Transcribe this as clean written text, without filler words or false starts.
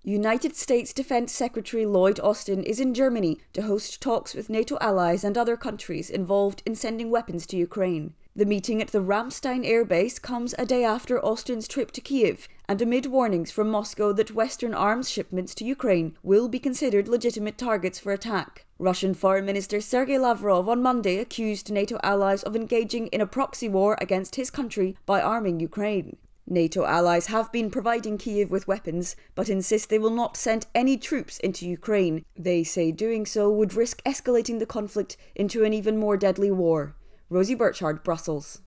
United States Defense Secretary Lloyd Austin is in Germany to host talks with NATO allies and other countries involved in sending weapons to Ukraine. The meeting at the Ramstein Air Base comes a day after Austin's trip to Kiev, and amid warnings from Moscow that Western arms shipments to Ukraine will be considered legitimate targets for attack. Russian Foreign Minister Sergei Lavrov on Monday accused NATO allies of engaging in a proxy war against his country by arming Ukraine. NATO allies have been providing Kiev with weapons, but insist they will not send any troops into Ukraine. They say doing so would risk escalating the conflict into an even more deadly war. Rosie Burchard, Brussels.